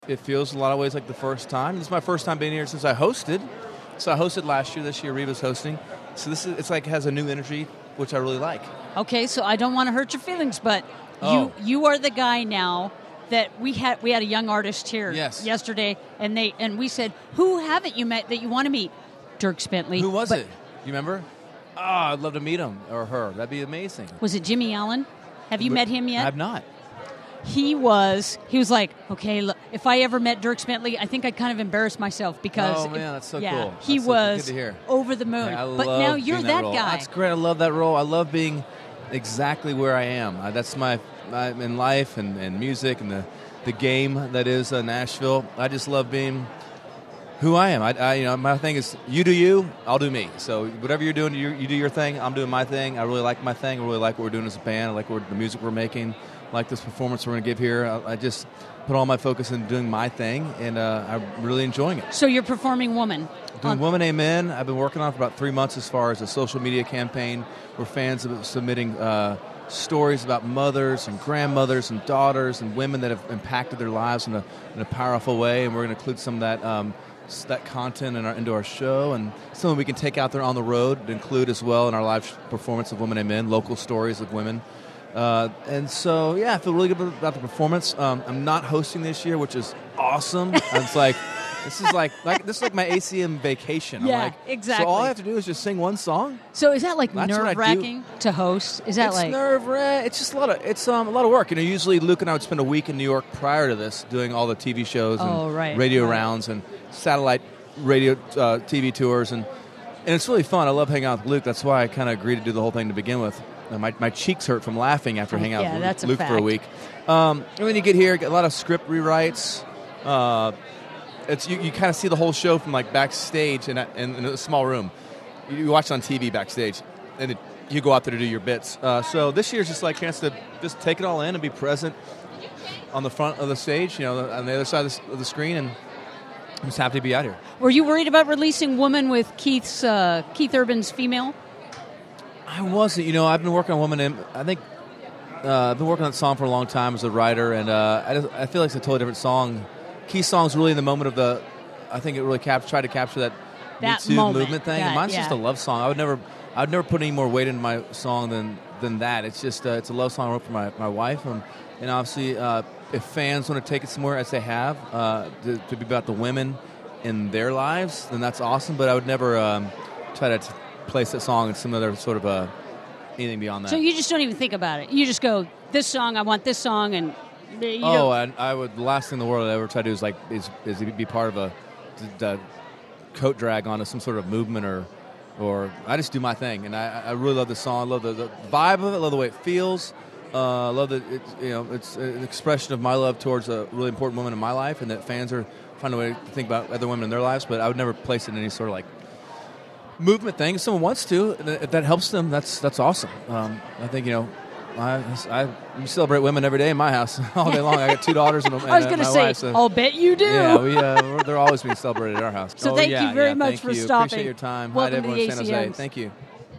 It feels in a lot of ways like the first time. This is my first time being here since I hosted. So I hosted last year. This year, Reva's hosting. So it's like it has a new energy, which I really like. Okay, so I don't want to hurt your feelings, but you are the guy now that we had a young artist here yesterday, and we said, who haven't you met that you want to meet? Dierks Bentley. Who was it? You remember? Oh, I'd love to meet him or her. That'd be amazing. Was it Jimmy Allen? Have you met him yet? I have not. He was like, okay, look, if I ever met Dierks Bentley, I think I'd kind of embarrass myself because that's so cool. He was good to hear. over the moon. But now you're that guy. That's great. I love that role. I love being exactly where I am. That's my in life and music and the game that is Nashville. I just love being who I am. My thing is you do you, I'll do me. So whatever you're doing, you do your thing. I'm doing my thing. I really like my thing. I really like what we're doing as a band. I like the music we're making. I like this performance we're going to give here. I just put all my focus into doing my thing, and I'm really enjoying it. So you're performing Woman. Doing Woman Amen. I've been working on it for about 3 months as far as a social media campaign where fans are submitting stories about mothers and grandmothers and daughters and women that have impacted their lives in a powerful way, and we're going to include some of that content into our show, and something we can take out there on the road to include as well in our live performance of Woman Amen, local stories of women. And so, I feel really good about the performance. I'm not hosting this year, which is awesome. It's like this is like my ACM vacation. Yeah, exactly. So all I have to do is just sing one song. So is that like nerve-wracking to host? Is that it's nerve-wracking? It's just a lot of work. Usually Luke and I would spend a week in New York prior to this doing all the TV shows and radio rounds and satellite radio TV tours, and it's really fun. I love hanging out with Luke. That's why I kind of agreed to do the whole thing to begin with. My cheeks hurt from laughing after hanging out with Luke for a week. And then you get here, get a lot of script rewrites. You kind of see the whole show from like backstage in a small room. You watch it on TV backstage, and you go out there to do your bits. So this year's just like a chance to just take it all in and be present on the front of the stage, on the other side of the screen, and I'm just happy to be out here. Were you worried about releasing Woman with Keith Urban's Female? I wasn't. I've been working on Woman. I think I've been working on that song for a long time as a writer, and I feel like it's a totally different song. Keith's song's really in the moment of I think it really tried to capture that Me Too movement thing. And mine's just a love song. I would never put any more weight into my song than that. It's just it's a love song I wrote for my wife, and obviously if fans want to take it somewhere as they have to be about the women in their lives, then that's awesome. But I would never try to place that song in some other sort of anything beyond that. So you just don't even think about it. You just go, this song, I want this song, and and I would. The last thing in the world I'd ever try to do is be part of a coat drag onto some sort of movement or I just do my thing, and I really love the song. I love the vibe of it. I love the way it feels. I love that it's an expression of my love towards a really important woman in my life, and that fans are finding a way to think about other women in their lives. But I would never place it in any sort of like movement thing. If someone wants to, if that helps them, that's awesome. I think we celebrate women every day in my house all day long. I got 2 daughters and I was going to say, wife, so. I'll bet you do. Yeah, they're always being celebrated at our house. So thank you very much for stopping. Appreciate your time. Welcome Hi to everyone in the San Jose. Thank you.